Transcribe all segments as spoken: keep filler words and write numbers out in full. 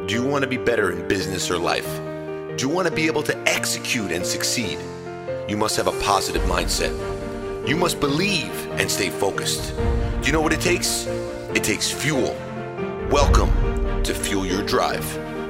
Do you want to be better in business or life? Do you want to be able to execute and succeed? You must have a positive mindset. You must believe and stay focused. Do you know what it takes? It takes fuel. Welcome to Fuel Your Drive.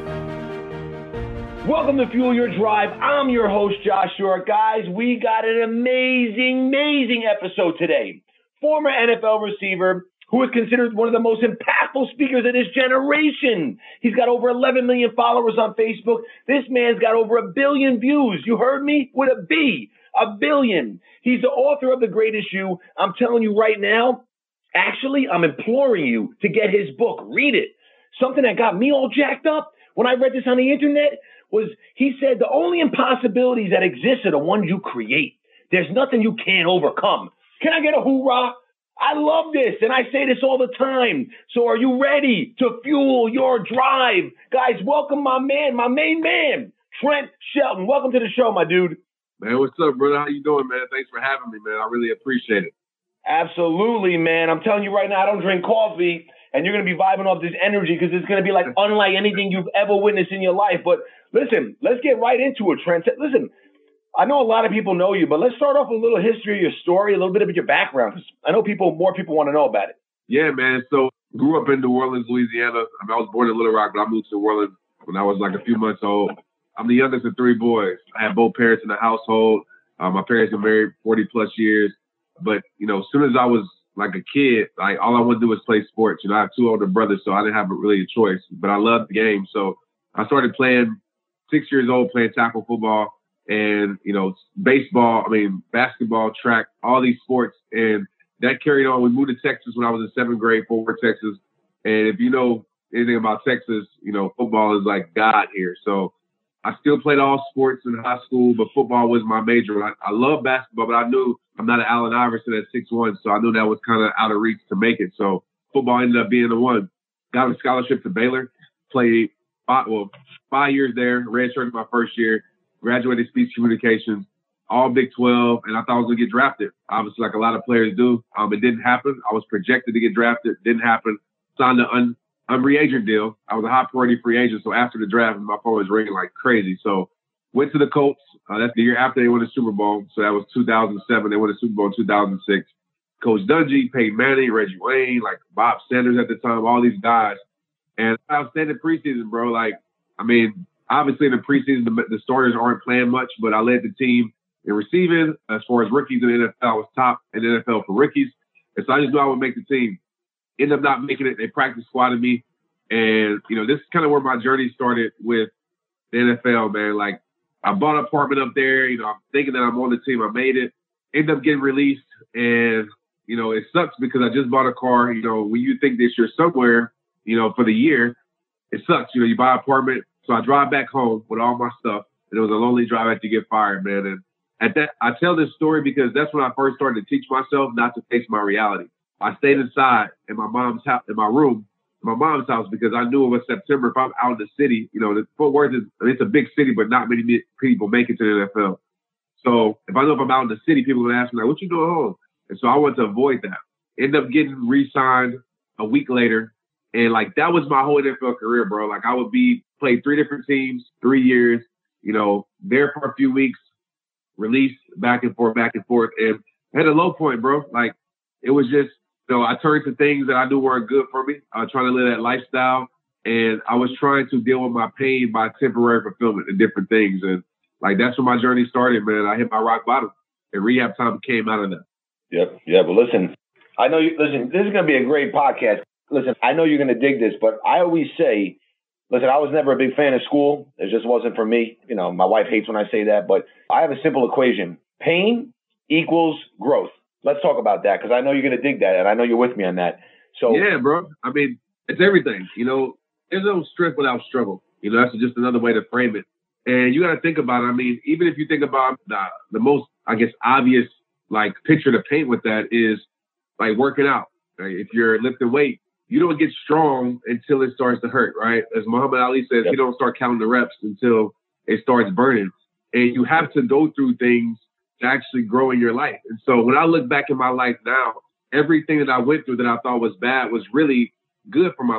Welcome to Fuel Your Drive. I'm your host, Josh York. Guys, we got an amazing, amazing episode today. Former N F L receiver who is considered one of the most impactful speakers of this generation. He's got over eleven million followers on Facebook. This man's got over a billion views. You heard me? With a B. A billion. He's the author of The Great Issue. I'm telling you right now, actually, I'm imploring you to get his book. Read it. Something that got me all jacked up when I read this on the internet was he said the only impossibilities that exist are the ones you create. There's nothing you can't overcome. Can I get a hoorah? I love this, and I say this all the time. So are you ready to fuel your drive? Guys, welcome my man, my main man, Trent Shelton. Welcome to the show, my dude. Man, what's up, brother? How you doing, man? Thanks for having me, man. I really appreciate it. Absolutely, man. I'm telling you right now, I don't drink coffee, and you're going to be vibing off this energy because it's going to be like unlike anything you've ever witnessed in your life. But listen, let's get right into it, Trent. Listen, I know a lot of people know you, but let's start off with a little history of your story, a little bit of your background. I know people, more people want to know about it. Yeah, man. So grew up in New Orleans, Louisiana. I mean, I was born in Little Rock, but I moved to New Orleans when I was like a few months old. I'm the youngest of three boys. I had both parents in the household. Uh, my parents were married forty plus years. But, you know, as soon as I was like a kid, like all I wanted to do was play sports. You know, I have two older brothers, so I didn't have really a choice. But I loved the game. So I started playing six years old, playing tackle football. And, you know, baseball, I mean, basketball, track, all these sports. And that carried on. We moved to Texas when I was in seventh grade, Fort Worth, Texas. And if you know anything about Texas, you know, football is like God here. So I still played all sports in high school, but football was my major. I, I love basketball, but I knew I'm not an Allen Iverson at six one, so I knew that was kind of out of reach to make it. So football ended up being the one. Got a scholarship to Baylor, played five, well, five years there, redshirted my first year. Graduated speech communications, all Big twelve, and I thought I was going to get drafted. Obviously, like a lot of players do. Um, it didn't happen. I was projected to get drafted. Didn't happen. Signed an un, unfree agent deal. I was a high priority free agent, so after the draft, my phone was ringing like crazy. So went to the Colts. Uh, that's the year after they won the Super Bowl. So that was two thousand seven. They won the Super Bowl in two thousand six. Coach Dungy, Peyton Manning, Reggie Wayne, like Bob Sanders at the time, all these guys. And outstanding preseason, bro. Like, I mean, obviously, in the preseason, the, the starters aren't playing much, but I led the team in receiving. As far as rookies in the N F L, I was top in the N F L for rookies. And so I just knew I would make the team. Ended up not making it. They practice squatted me. And, you know, this is kind of where my journey started with the N F L, man. Like, I bought an apartment up there. You know, I'm thinking that I'm on the team. I made it. Ended up getting released. And, you know, it sucks because I just bought a car. You know, when you think that you're somewhere, you know, for the year, it sucks. You know, you buy an apartment. So I drive back home with all my stuff, and it was a lonely drive after you get fired, man. And at that, I tell this story because that's when I first started to teach myself not to face my reality. I stayed inside in my mom's house, in my room, in my mom's house, because I knew it was September. If I'm out in the city, you know, the Fort Worth is, it's a big city, but not many people make it to the N F L. So if I know if I'm out in the city, people are going to ask me, like, what you doing home? And so I wanted to avoid that. End up getting re-signed a week later. And, like, that was my whole N F L career, bro. Like, I would be, played three different teams, three years, you know, there for a few weeks, released, back and forth, back and forth. And I had a low point, bro. Like, it was just, you know, I turned to things that I knew weren't good for me. I was trying to live that lifestyle. And I was trying to deal with my pain by temporary fulfillment and different things. And, like, that's when my journey started, man. I hit my rock bottom. And rehab time came out of that. Yep, yeah, but listen, I know you, listen, this is going to be a great podcast. Listen, I know you're going to dig this, but I always say, listen, I was never a big fan of school. It just wasn't for me. You know, my wife hates when I say that, but I have a simple equation. Pain equals growth. Let's talk about that because I know you're going to dig that, and I know you're with me on that. So yeah, bro. I mean, it's everything. You know, there's no strength without struggle. You know, that's just another way to frame it. And you got to think about it. I mean, even if you think about the, the most, I guess, obvious, like, picture to paint with that is, like, working out. Right? If you're lifting weight, you don't get strong until it starts to hurt, right? As Muhammad Ali says, yep. You don't start counting the reps until it starts burning. And you have to go through things to actually grow in your life. And so when I look back in my life now, everything that I went through that I thought was bad was really good for my life.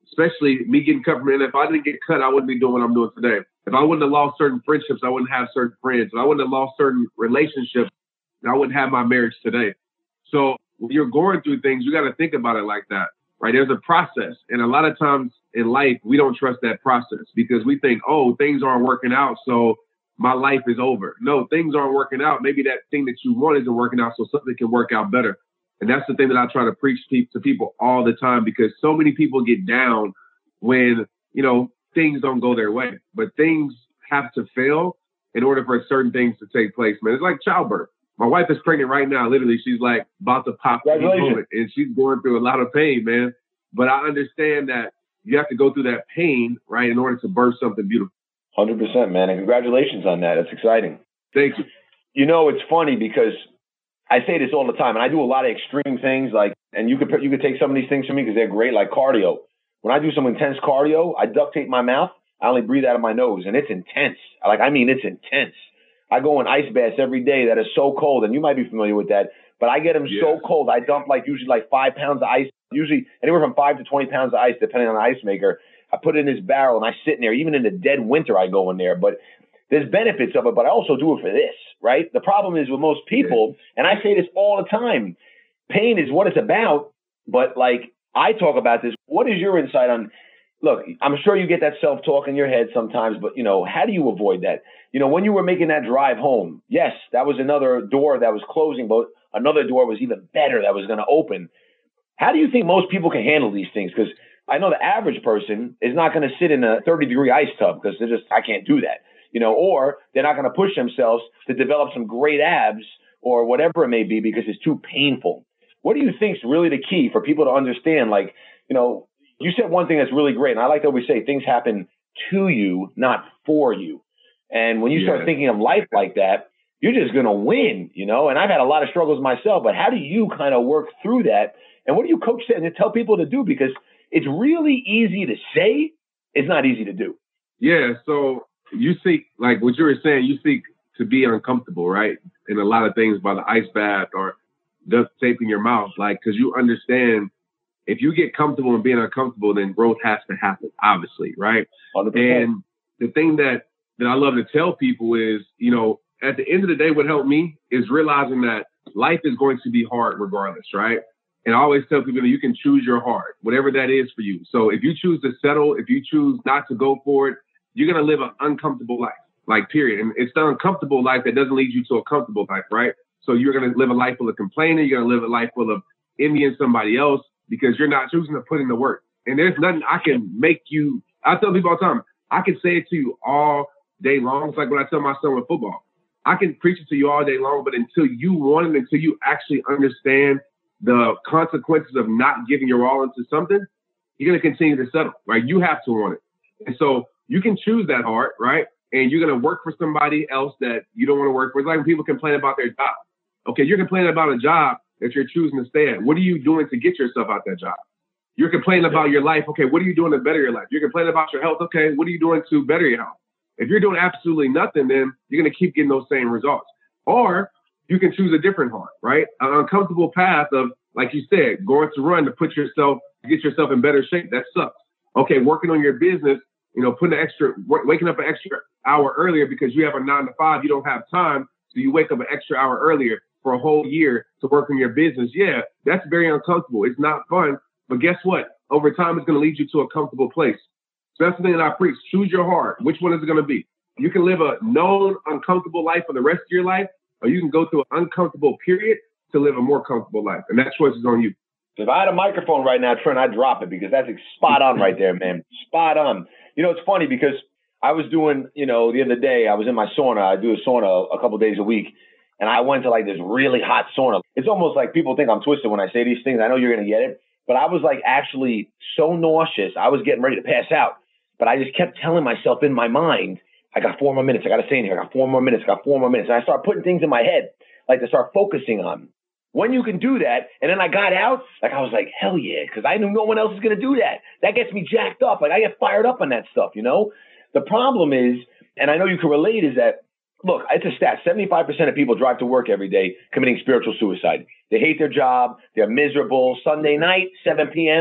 especially me getting cut from the N F L. If I didn't get cut, I wouldn't be doing what I'm doing today. If I wouldn't have lost certain friendships, I wouldn't have certain friends. If I wouldn't have lost certain relationships, I wouldn't have my marriage today. So when you're going through things, you got to think about it like that, right? There's a process. And a lot of times in life, we don't trust that process because we think, oh, things aren't working out, so my life is over. No, things aren't working out. Maybe that thing that you want isn't working out, so something can work out better. And that's the thing that I try to preach to people all the time, because so many people get down when, you know, things don't go their way. But things have to fail in order for certain things to take place, man. It's like childbirth. My wife is pregnant right now. Literally, she's like about to pop, and she's going through a lot of pain, man. But I understand that you have to go through that pain, right, in order to birth something beautiful. one hundred percent, man. And congratulations on that. That's exciting. Thank you. You know, it's funny because I say this all the time, and I do a lot of extreme things, like, and you could you could take some of these things from me because they're great, like cardio. When I do some intense cardio, I duct tape my mouth. I only breathe out of my nose, and it's intense. Like, I mean, it's intense. I go in ice baths every day that are so cold, and you might be familiar with that, but I get them yes. so cold. I dump like usually like five pounds of ice, usually anywhere from five to twenty pounds of ice, depending on the ice maker. I put it in this barrel, and I sit in there. Even in the dead winter, I go in there. But there's benefits of it, but I also do it for this, right? The problem is with most people, and I say this all the time, pain is what it's about, but like I talk about this. What is your insight on, look, I'm sure you get that self-talk in your head sometimes, but, you know, how do you avoid that? You know, when you were making that drive home, yes, that was another door that was closing, but another door was even better that was going to open. How do you think most people can handle these things? Because I know the average person is not going to sit in a thirty degree ice tub because they're just, I can't do that, you know, or they're not going to push themselves to develop some great abs or whatever it may be because it's too painful. What do you think is really the key for people to understand? Like, you know, you said one thing that's really great, and I like to always say things happen to you, not for you. And when you start yeah. thinking of life like that, you're just going to win, you know? And I've had a lot of struggles myself, but how do you kind of work through that? And what do you coach and tell people to do? Because it's really easy to say, it's not easy to do. Yeah, so you seek, like what you were saying, you seek to be uncomfortable, right? In a lot of things by the ice bath or duct taping your mouth, like, because you understand if you get comfortable in being uncomfortable, then growth has to happen, obviously, right? one hundred percent. And the thing that, that I love to tell people is, you know, at the end of the day, what helped me is realizing that life is going to be hard regardless, right? And I always tell people that you can choose your heart, whatever that is for you. So if you choose to settle, if you choose not to go for it, you're going to live an uncomfortable life, like period. And it's the uncomfortable life that doesn't lead you to a comfortable life, right? So you're going to live a life full of complaining. You're going to live a life full of envying somebody else because you're not choosing to put in the work. And there's nothing I can make you, I tell people all the time, I can say it to you all day long. It's like when I tell my son with football, I can preach it to you all day long, but until you want it, until you actually understand the consequences of not giving your all into something, you're going to continue to settle, right? You have to want it. And so you can choose that heart, right? And you're going to work for somebody else that you don't want to work for. It's like when people complain about their job. Okay, you're complaining about a job that you're choosing to stay at. What are you doing to get yourself out that job? You're complaining about your life. Okay, what are you doing to better your life? You're complaining about your health. Okay, what are you doing to better your health? If you're doing absolutely nothing, then you're going to keep getting those same results. Or you can choose a different heart, right? An uncomfortable path of, like you said, going to run to put yourself, get yourself in better shape. That sucks. Okay, working on your business, you know, putting an extra, w- waking up an extra hour earlier because you have a nine to five, you don't have time. So you wake up an extra hour earlier for a whole year to work on your business. Yeah, that's very uncomfortable. It's not fun. But guess what? Over time, it's going to lead you to a comfortable place. So that's the thing that I preach. Choose your heart. Which one is it going to be? You can live a known, uncomfortable life for the rest of your life, or you can go through an uncomfortable period to live a more comfortable life. And that choice is on you. If I had a microphone right now, Trent, I'd drop it because that's spot on right there, man. Spot on. You know, it's funny because I was doing, you know, the other day, I was in my sauna. I do a sauna a couple of days a week. And I went to like this really hot sauna. It's almost like people think I'm twisted when I say these things. I know you're going to get it. But I was like actually so nauseous. I was getting ready to pass out. But I just kept telling myself in my mind, I got four more minutes. I got to stay in here. I got four more minutes. I got four more minutes. And I started putting things in my head, like to start focusing on. When you can do that, and then I got out, like I was like, hell yeah, because I knew no one else is going to do that. That gets me jacked up. Like I get fired up on that stuff, you know? The problem is, and I know you can relate, is that, look, it's a stat. seventy-five percent of people drive to work every day committing spiritual suicide. They hate their job. They're miserable. Sunday night, seven p.m.,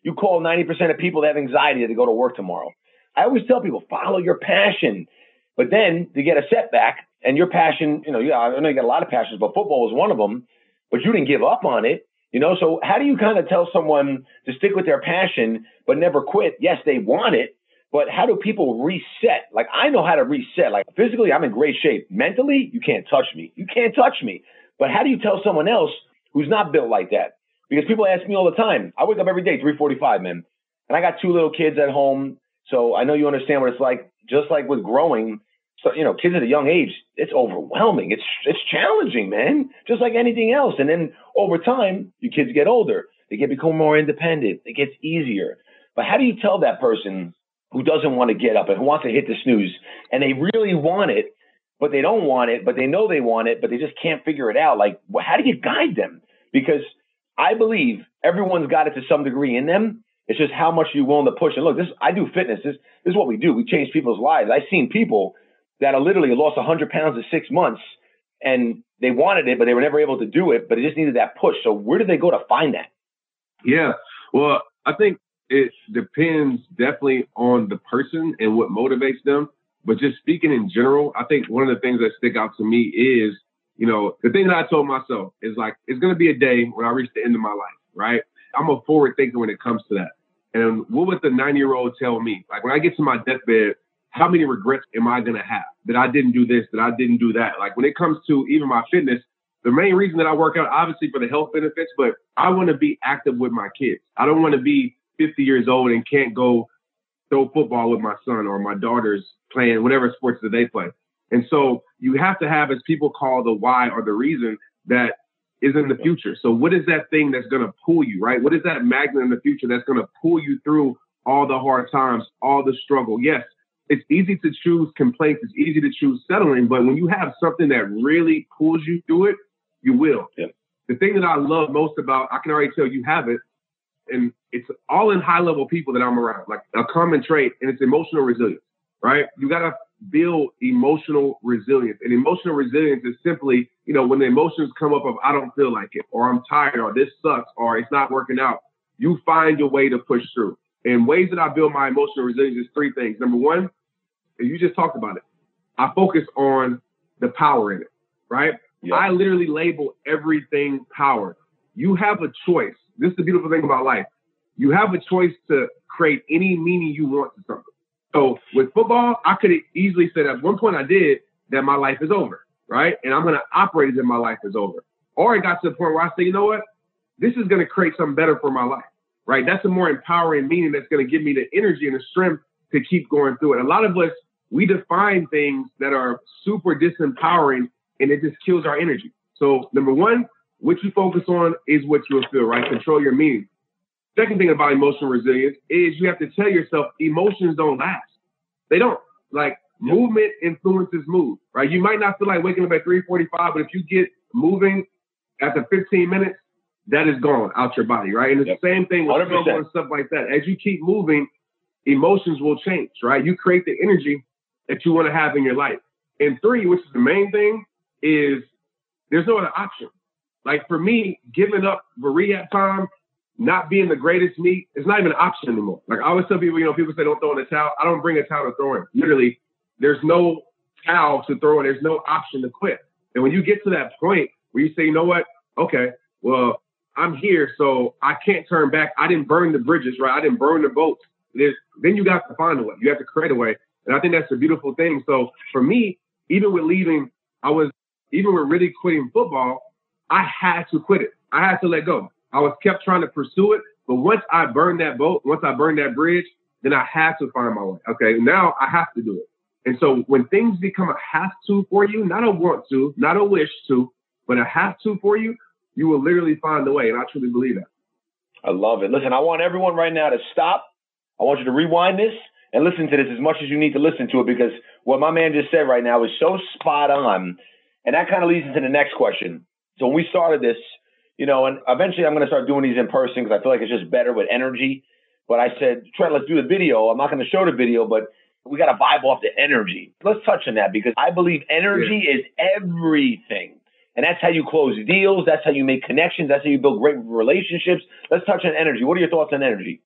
you call ninety percent of people that have anxiety to go to work tomorrow. I always tell people, follow your passion. But then to get a setback and your passion, you know, yeah, I know you got a lot of passions, but football was one of them, but you didn't give up on it. You know, so how do you kind of tell someone to stick with their passion, but never quit? Yes, they want it, but how do people reset? Like, I know how to reset. Like, physically, I'm in great shape. Mentally, you can't touch me. You can't touch me. But how do you tell someone else who's not built like that? Because people ask me all the time. I wake up every day, three forty-five, man. And I got two little kids at home. So I know you understand what it's like. Just like with growing, so, you know, kids at a young age, it's overwhelming. It's it's challenging, man, just like anything else. And then over time, your kids get older. They get become more independent. It gets easier. But how do you tell that person who doesn't want to get up and who wants to hit the snooze and they really want it, but they don't want it, but they know they want it, but they just can't figure it out? Like, well, how do you guide them? Because I believe everyone's got it to some degree in them. It's just how much you're willing to push. And look, this I do fitness. This, this is what we do. We change people's lives. I've seen people that are literally lost one hundred pounds in six months, and they wanted it, but they were never able to do it, but they just needed that push. So where do they go to find that? Yeah, well, I think it depends definitely on the person and what motivates them. But just speaking in general, I think one of the things that stick out to me is, you know, the thing that I told myself is like, it's going to be a day when I reach the end of my life, right? I'm a forward thinker when it comes to that. And what would the ninety-year-old tell me? Like, when I get to my deathbed, how many regrets am I going to have that I didn't do this, that I didn't do that? Like, when it comes to even my fitness, the main reason that I work out, obviously for the health benefits, but I want to be active with my kids. I don't want to be fifty years old and can't go throw football with my son or my daughter's playing whatever sports that they play. And so you have to have, as people call, the why or the reason that is in the future. So what is that thing that's going to pull you, right? What is that magnet in the future that's going to pull you through all the hard times, all the struggle? Yes, it's easy to choose complaints. It's easy to choose settling. But when you have something that really pulls you through it, you will. Yeah. The thing that I love most about, I can already tell you have it, and it's all in high level people that I'm around, like a common trait, and it's emotional resilience, right? You got to build emotional resilience. And emotional resilience is simply, you know, when the emotions come up of, I don't feel like it, or I'm tired, or this sucks, or it's not working out, you find your way to push through. And ways that I build my emotional resilience is three things. Number one, and you just talked about it, I focus on the power in it, right? Yep. I literally label everything power. You have a choice. This is the beautiful thing about life. You have a choice to create any meaning you want to something. So with football, I could have easily said at one point I did that my life is over, right? And I'm going to operate as if my life is over. Or it got to the point where I say, you know what? This is going to create something better for my life, right? That's a more empowering meaning that's going to give me the energy and the strength to keep going through it. A lot of us, we define things that are super disempowering, and it just kills our energy. So number one, what you focus on is what you'll feel, right? Control your meaning. Second thing about emotional resilience is you have to tell yourself emotions don't last. They don't. Like, movement influences mood, right? You might not feel like waking up at three forty-five, but if you get moving after fifteen minutes, that is gone out your body, right? And it's yep. the same thing with struggle and stuff like that. As you keep moving, emotions will change, right? You create the energy that you want to have in your life. And three, which is the main thing, is there's no other option. Like, for me, giving up for rehab time, not being the greatest me, it's not even an option anymore. Like, I always tell people, you know, people say don't throw in the towel. I don't bring a towel to throw in. Literally, there's no towel to throw in. There's no option to quit. And when you get to that point where you say, you know what? Okay, well, I'm here, so I can't turn back. I didn't burn the bridges, right? I didn't burn the boats. There's, then you got to find a way. You have to create a way. And I think that's a beautiful thing. So for me, even with leaving, I was, even with really quitting football, I had to quit it. I had to let go. I was kept trying to pursue it. But once I burned that boat, once I burned that bridge, then I had to find my way. Okay, now I have to do it. And so when things become a have to for you, not a want to, not a wish to, but a have to for you, you will literally find the way. And I truly believe that. I love it. Listen, I want everyone right now to stop. I want you to rewind this and listen to this as much as you need to listen to it, because what my man just said right now is so spot on. And that kind of leads into the next question. So when we started this, you know, and eventually I'm going to start doing these in person because I feel like it's just better with energy. But I said, Trent, let's do the video. I'm not going to show the video, but we got to vibe off the energy. Let's touch on that, because I believe energy yeah. is everything. And that's how you close deals. That's how you make connections. That's how you build great relationships. Let's touch on energy. What are your thoughts on energy?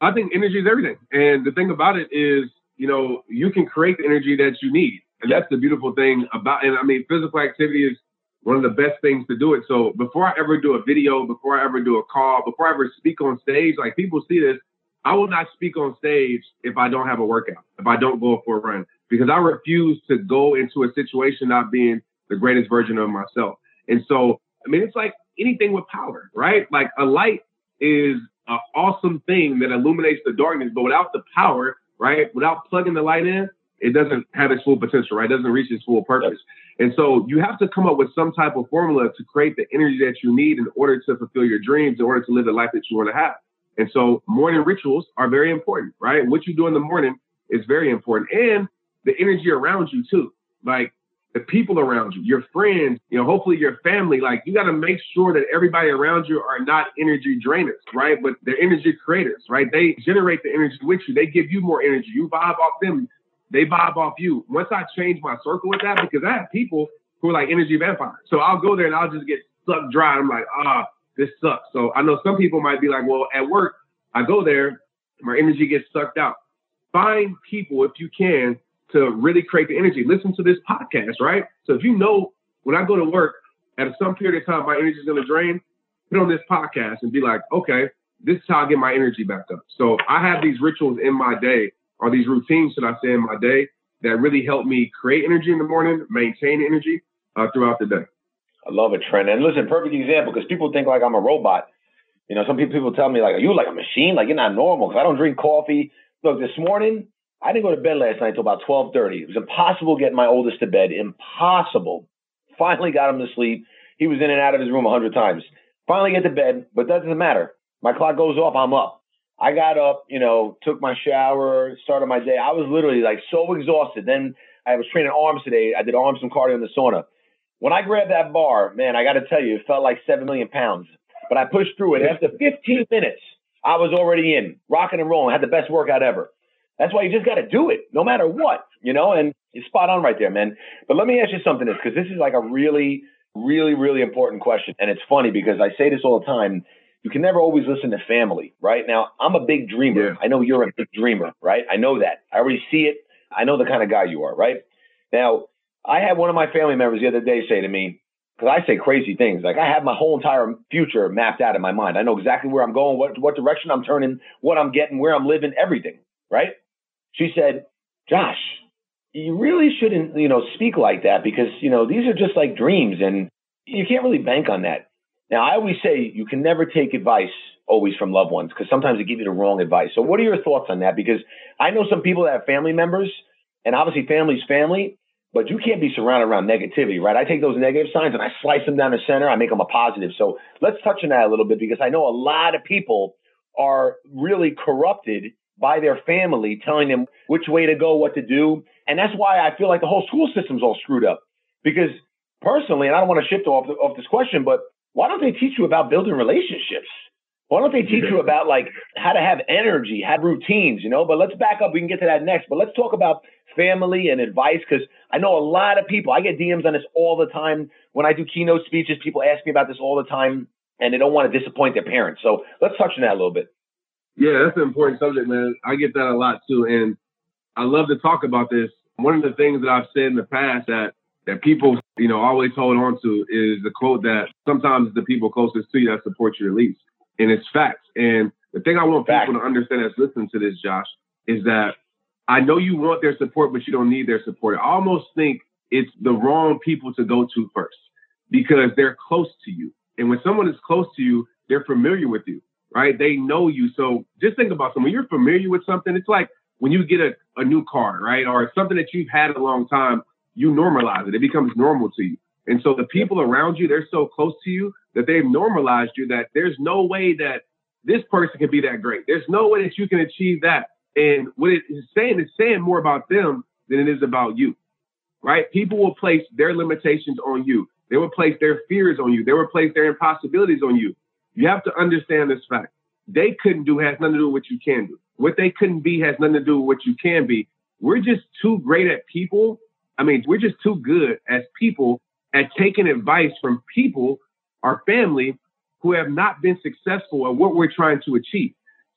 I think energy is everything. And the thing about it is, you know, you can create the energy that you need. And that's the beautiful thing about, and I mean, physical activity is one of the best things to do it. So before I ever do a video, before I ever do a call, before I ever speak on stage, like people see this, I will not speak on stage if I don't have a workout, if I don't go for a run, because I refuse to go into a situation not being the greatest version of myself. And so, I mean, it's like anything with power, right? Like a light is an awesome thing that illuminates the darkness, but without the power, right, without plugging the light in, it doesn't have its full potential, right? It doesn't reach its full purpose. And so you have to come up with some type of formula to create the energy that you need in order to fulfill your dreams, in order to live the life that you want to have. And so morning rituals are very important, right? What you do in the morning is very important. And the energy around you too, like the people around you, your friends, you know, hopefully your family, like you got to make sure that everybody around you are not energy drainers, right? But they're energy creators, right? They generate the energy with you. They give you more energy. You vibe off them. They vibe off you. Once I change my circle with that, because I have people who are like energy vampires. So I'll go there and I'll just get sucked dry. I'm like, ah, this sucks. So I know some people might be like, well, at work, I go there, my energy gets sucked out. Find people, if you can, to really create the energy. Listen to this podcast, right? So if you know when I go to work, at some period of time, my energy is going to drain, put on this podcast and be like, okay, this is how I get my energy back up. So I have these rituals in my day, or these routines, should I say, in my day that really help me create energy in the morning, maintain energy uh, throughout the day. I love it, Trent. And listen, perfect example, because people think like I'm a robot. You know, some people, people tell me like, are you like a machine? Like you're not normal because I don't drink coffee. Look, this morning, I didn't go to bed last night until about twelve thirty. It was impossible getting my oldest to bed. Impossible. Finally got him to sleep. He was in and out of his room a hundred times. Finally get to bed, but that doesn't matter. My clock goes off, I'm up. I got up, you know, took my shower, started my day. I was literally like so exhausted. Then I was training arms today. I did arms and cardio in the sauna. When I grabbed that bar, man, I got to tell you, it felt like seven million pounds. But I pushed through it. After fifteen minutes, I was already in, rocking and rolling. I had the best workout ever. That's why you just got to do it, no matter what, you know, and you're spot on right there, man. But let me ask you something, because this is like a really, really, really important question. And it's funny because I say this all the time. You can never always listen to family, right? Now, I'm a big dreamer. Yeah. I know you're a big dreamer, right? I know that. I already see it. I know the kind of guy you are, right? Now, I had one of my family members the other day say to me, because I say crazy things, like I have my whole entire future mapped out in my mind. I know exactly where I'm going, what, what direction I'm turning, what I'm getting, where I'm living, everything, right? She said, Josh, you really shouldn't, you know, speak like that because, you know, these are just like dreams and you can't really bank on that. Now, I always say you can never take advice always from loved ones because sometimes they give you the wrong advice. So what are your thoughts on that? Because I know some people that have family members and obviously family's family, but you can't be surrounded around negativity, right? I take those negative signs and I slice them down the center. I make them a positive. So let's touch on that a little bit because I know a lot of people are really corrupted by their family telling them which way to go, what to do. And that's why I feel like the whole school system's all screwed up. Because personally, and I don't want to shift off, off this question, but why don't they teach you about building relationships? Why don't they teach you about like how to have energy, have routines, you know? But let's back up. We can get to that next. But let's talk about family and advice because I know a lot of people, I get D Ms on this all the time. When I do keynote speeches, people ask me about this all the time and they don't want to disappoint their parents. So let's touch on that a little bit. Yeah, that's an important subject, man. I get that a lot too. And I love to talk about this. One of the things that I've said in the past that that people, you know, always hold on to is the quote that sometimes it's the people closest to you that support you the least. And it's facts. And the thing I want Fact. people to understand as listening to this, Josh, is that I know you want their support, but you don't need their support. I almost think it's the wrong people to go to first because they're close to you. And when someone is close to you, they're familiar with you, right? They know you. So just think about something. When you're familiar with something, it's like when you get a, a new car, right? Or something that you've had a long time, you normalize it. It becomes normal to you. And so the people around you, they're so close to you that they've normalized you that there's no way that this person can be that great. There's no way that you can achieve that. And what it is saying, it's saying more about them than it is about you, right? People will place their limitations on you. They will place their fears on you. They will place their impossibilities on you. You have to understand this fact. They couldn't do has nothing to do with what you can do. What they couldn't be has nothing to do with what you can be. We're just too great at people. I mean, we're just too good as people at taking advice from people, our family, who have not been successful at what we're trying to achieve.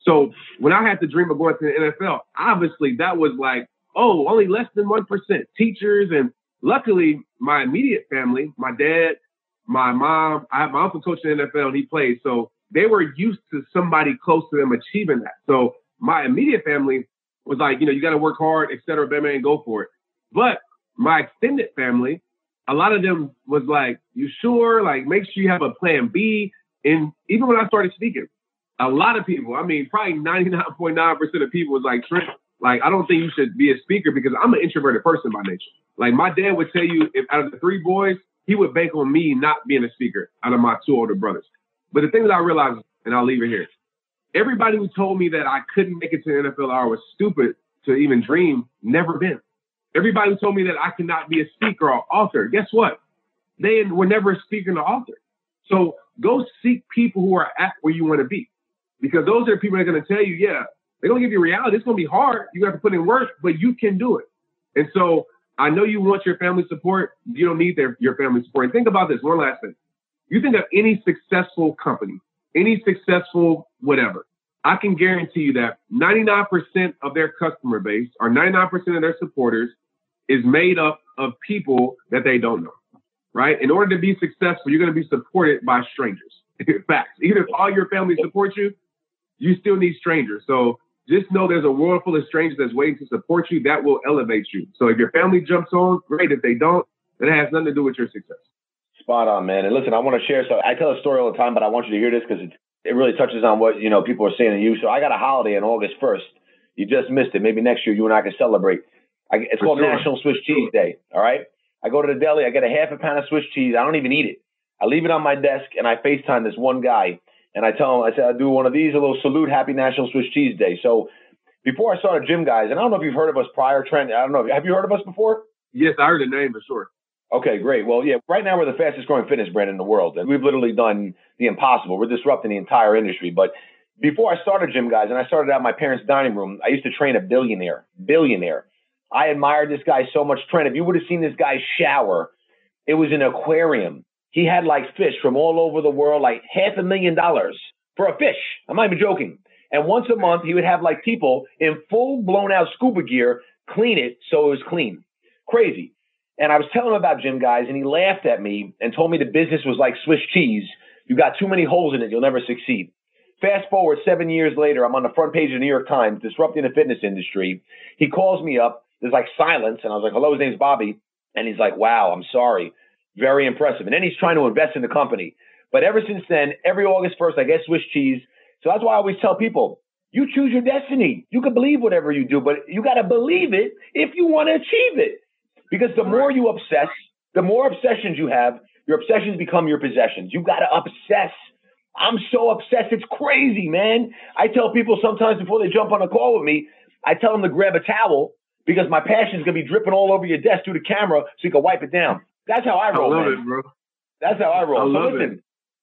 So when I had the dream of going to the N F L, obviously that was like, oh, only less than one percent teachers. And luckily, my immediate family, my dad, my mom, I have my uncle coached in the N F L and he played. So they were used to somebody close to them achieving that. So my immediate family was like, you know, you got to work hard, et cetera, Batman, and go for it. But my extended family, a lot of them was like, you sure? Like, make sure you have a plan B. And even when I started speaking, a lot of people, I mean, probably ninety-nine point nine percent of people was like, Trent, like, I don't think you should be a speaker because I'm an introverted person by nature. Like, my dad would tell you, if out of the three boys, he would bank on me not being a speaker out of my two older brothers. But the thing that I realized, and I'll leave it here, everybody who told me that I couldn't make it to the N F L or was stupid to even dream, never been. Everybody who told me that I could not be a speaker or author, guess what? They were never a speaker and an author. So go seek people who are at where you want to be. Because those are the people that are going to tell you, yeah, they're going to give you reality. It's going to be hard. You have to put in work, but you can do it. And so I know you want your family support. You don't need their, your family support. And think about this. One last thing. You think of any successful company, any successful whatever, I can guarantee you that ninety-nine percent of their customer base or ninety-nine percent of their supporters is made up of people that they don't know, right? In order to be successful, you're going to be supported by strangers. Facts. Even if all your family supports you, you still need strangers. So just know there's a world full of strangers that's waiting to support you. That will elevate you. So if your family jumps on, great. If they don't, then it has nothing to do with your success. Spot on, man. And listen, I want to share. So I tell a story all the time, but I want you to hear this because it, it really touches on what, you know, people are saying to you. So I got a holiday on August first. You just missed it. Maybe next year you and I can celebrate. I, it's For called sure. National Swiss Cheese Day. All right. I go to the deli. I get a half a pound of Swiss cheese. I don't even eat it. I leave it on my desk and I FaceTime this one guy and I tell him, I said, I do one of these, a little salute, happy National Swiss Cheese Day. So before I started Gym Guys, and I don't know if you've heard of us prior, Trent. I don't know. Have you heard of us before? Yes, I heard the name for sure. Okay, great. Well, yeah, right now we're the fastest growing fitness brand in the world. And we've literally done the impossible. We're disrupting the entire industry. But before I started Gym Guys, and I started out in my parents' dining room, I used to train a billionaire, billionaire. I admired this guy so much. Trent, if you would have seen this guy shower, it was an aquarium. He had like fish from all over the world, like half a million dollars for a fish. I'm not even joking. And once a month, he would have like people in full blown out scuba gear clean it so it was clean. Crazy. And I was telling him about Gym Guys, and he laughed at me and told me the business was like Swiss cheese. You got too many holes in it, you'll never succeed. Fast forward seven years later, I'm on the front page of the New York Times, disrupting the fitness industry. He calls me up. There's like silence, and I was like, hello, his name's Bobby. And he's like, wow, I'm sorry. Very impressive. And then he's trying to invest in the company. But ever since then, every August first, I get Swiss cheese. So that's why I always tell people, you choose your destiny. You can believe whatever you do, but you got to believe it if you want to achieve it. Because the more you obsess, the more obsessions you have, your obsessions become your possessions. You got to obsess. I'm so obsessed. It's crazy, man. I tell people sometimes before they jump on a call with me, I tell them to grab a towel because my passion is going to be dripping all over your desk through the camera so you can wipe it down. That's how I roll, I love man. it, bro. That's how I roll. I so love listen, it.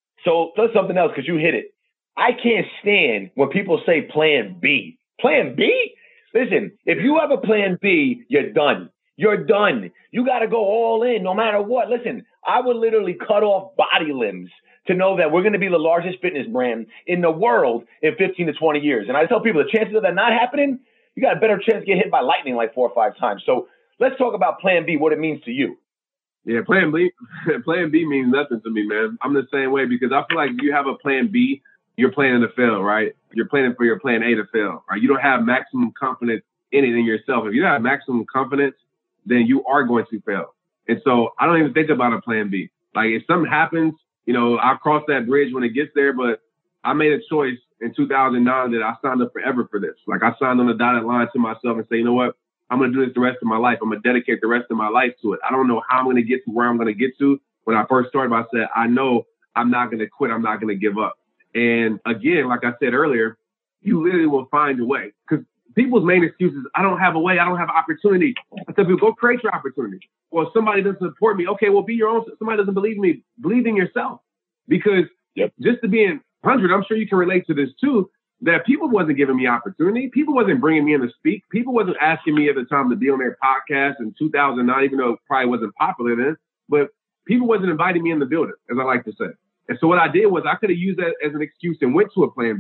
so that's something else because you hit it. I can't stand when people say plan B. Plan B? Listen, if you have a plan B, you're done. You're done. You got to go all in no matter what. Listen, I would literally cut off body limbs to know that we're going to be the largest fitness brand in the world in fifteen to twenty years. And I tell people the chances of that not happening, you got a better chance to get hit by lightning like four or five times. So let's talk about plan B, what it means to you. Yeah, plan B, plan B means nothing to me, man. I'm the same way because I feel like you have a plan B, you're planning to fail, right? You're planning for your plan A to fail, right? You don't have maximum confidence in it in yourself. If you don't have maximum confidence, then you are going to fail. And so I don't even think about a plan B. Like if something happens, you know, I'll cross that bridge when it gets there, but I made a choice in two thousand nine that I signed up forever for this. Like I signed on the dotted line to myself and say, you know what? I'm going to do this the rest of my life. I'm going to dedicate the rest of my life to it. I don't know how I'm going to get to where I'm going to get to. When I first started, I said, I know I'm not going to quit. I'm not going to give up. And again, like I said earlier, you literally will find a way because people's main excuse is, I don't have a way. I don't have opportunity. I tell people, go create your opportunity. Well, if somebody doesn't support me, okay, well, be your own. Somebody doesn't believe me. Believe in yourself. Because yep. just to be in one hundred, I'm sure you can relate to this too, that people wasn't giving me opportunity. People wasn't bringing me in to speak. People wasn't asking me at the time to be on their podcast in two thousand nine, even though it probably wasn't popular then. But people wasn't inviting me in the building, as I like to say. And so what I did was I could have used that as an excuse and went to a plan B.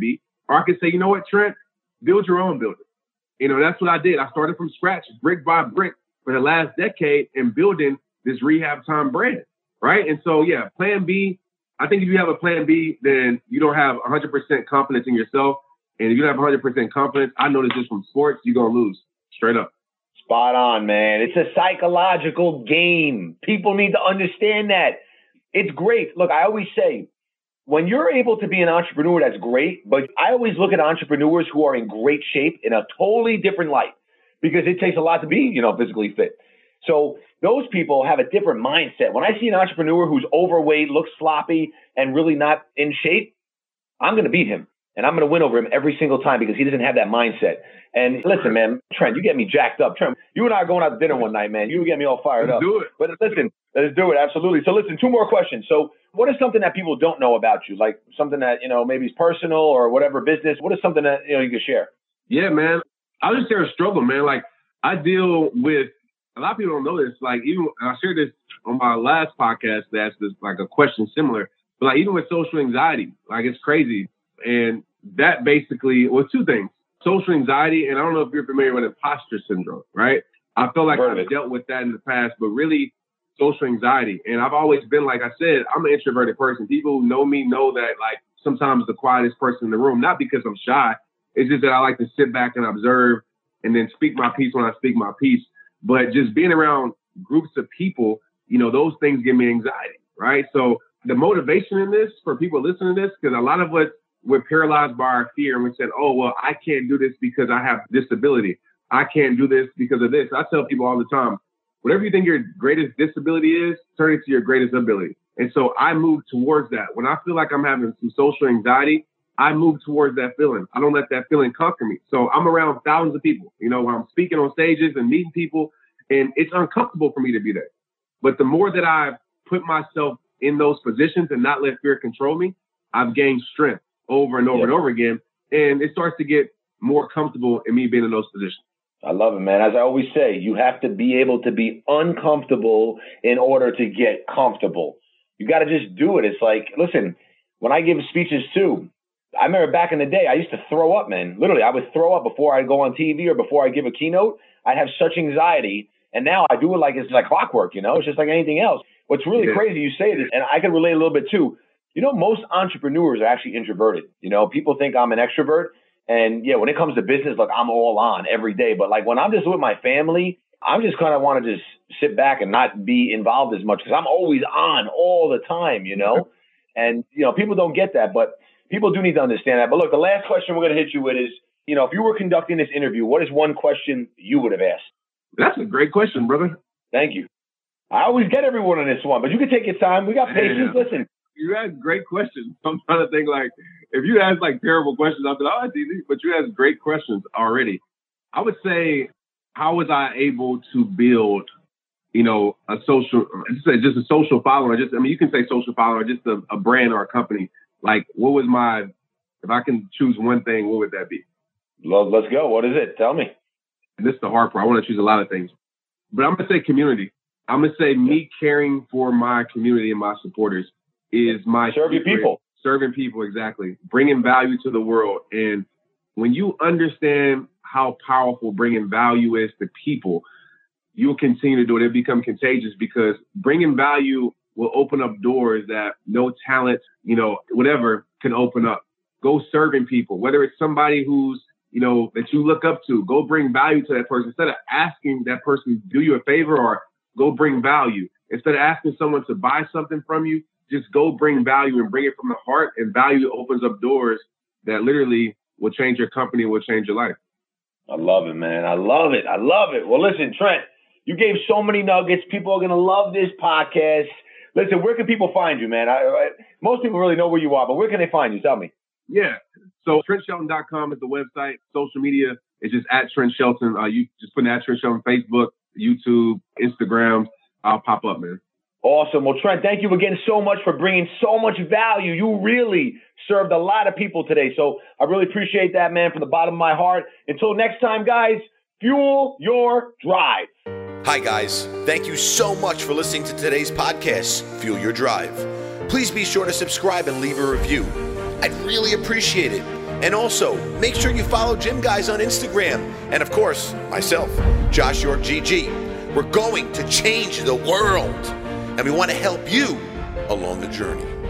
Or I can say, you know what, Trent, build your own building. You know, that's what I did. I started from scratch, brick by brick, for the last decade in building this Rehab Time brand, right? And so, yeah, plan B, I think if you have a plan B, then you don't have one hundred percent confidence in yourself. And if you don't have one hundred percent confidence, I know this just from sports, you're going to lose, straight up. Spot on, man. It's a psychological game. People need to understand that. It's great. Look, I always say, when you're able to be an entrepreneur, that's great. But I always look at entrepreneurs who are in great shape in a totally different light, because it takes a lot to be, you know, physically fit. So those people have a different mindset. When I see an entrepreneur who's overweight, looks sloppy, and really not in shape, I'm going to beat him. And I'm going to win over him every single time, because he doesn't have that mindset. And listen, man, Trent, you get me jacked up. Trent, you and I are going out to dinner one night, man. You get me all fired let's up. Do it. But listen, let's do it. Absolutely. So listen, two more questions. So what is something that people don't know about you? Like something that, you know, maybe is personal or whatever business. What is something that, you know, you can share? Yeah, man. I'll just share a struggle, man. Like I deal with, a lot of people don't know this. Like even, I shared this on my last podcast, that's this, like a question similar, but like even with social anxiety, like it's crazy. And that basically was two things, social anxiety. And I don't know if you're familiar with imposter syndrome, right? I feel like I've dealt with that in the past, but really social anxiety. And I've always been, like I said, I'm an introverted person. People who know me know that, like, sometimes the quietest person in the room, not because I'm shy. It's just that I like to sit back and observe and then speak my piece when I speak my piece. But just being around groups of people, you know, those things give me anxiety, right? So the motivation in this for people listening to this, because a lot of us, we're paralyzed by our fear, and we said, oh, well, I can't do this because I have disability. I can't do this because of this. I tell people all the time, whatever you think your greatest disability is, turn it to your greatest ability. And so I move towards that. When I feel like I'm having some social anxiety, I move towards that feeling. I don't let that feeling conquer me. So I'm around thousands of people, you know, when I'm speaking on stages and meeting people, and it's uncomfortable for me to be there. But the more that I put myself in those positions and not let fear control me, I've gained strength over and over yeah. and over again. And it starts to get more comfortable in me being in those positions. I love it, man. As I always say, you have to be able to be uncomfortable in order to get comfortable. You got to just do it. It's like, listen, when I give speeches too, I remember back in the day, I used to throw up, man. Literally, I would throw up before I go on T V or before I give a keynote. I'd have such anxiety. And now I do it like it's like clockwork, you know, it's just like anything else. What's really yeah. crazy, you say this, and I can relate a little bit too. You know, most entrepreneurs are actually introverted. You know, people think I'm an extrovert. And yeah, when it comes to business, like I'm all on every day. But like when I'm just with my family, I'm just kind of want to just sit back and not be involved as much, because I'm always on all the time, you know. And, you know, people don't get that, but people do need to understand that. But look, the last question we're going to hit you with is, you know, if you were conducting this interview, what is one question you would have asked? That's a great question, brother. Thank you. I always get everyone on this one, but you can take your time. We got patience. Yeah. Listen. You ask great questions. I'm trying to think, like, if you ask like terrible questions, I'll be like, oh, that's easy. But you ask great questions already. I would say, how was I able to build, you know, a social, just a, just a social following? Just, I mean, you can say social following, just a, a brand or a company. Like, what was my, if I can choose one thing, what would that be? Let's go. What is it? Tell me. And this is the hard part. I want to choose a lot of things. But I'm going to say community. I'm going to say me caring for my community and my supporters is my serving secret. people. Serving people, exactly. Bringing value to the world. And when you understand how powerful bringing value is to people, you'll continue to do it. It'll become contagious, because bringing value will open up doors that no talent, you know, whatever can open up. Go serving people, whether it's somebody who's, you know, that you look up to, go bring value to that person. Instead of asking that person to do you a favor or go bring value, instead of asking someone to buy something from you, just go bring value and bring it from the heart. And value opens up doors that literally will change your company, will change your life. I love it, man. I love it. I love it. Well, listen, Trent, you gave so many nuggets. People are going to love this podcast. Listen, where can people find you, man? I, I, most people really know where you are, but where can they find you? Tell me. Yeah. So Trent Shelton dot com is the website. Social media is just at Trent Shelton. Uh, you just put at Trent Shelton, Facebook, YouTube, Instagram. I'll pop up, man. Awesome. Well, Trent, thank you again so much for bringing so much value. You really served a lot of people today. So I really appreciate that, man, from the bottom of my heart. Until next time, guys, fuel your drive. Hi, guys. Thank you so much for listening to today's podcast, Fuel Your Drive. Please be sure to subscribe and leave a review. I'd really appreciate it. And also, make sure you follow Gym Guys on Instagram. And of course, myself, Josh York G G. We're going to change the world. And we want to help you along the journey.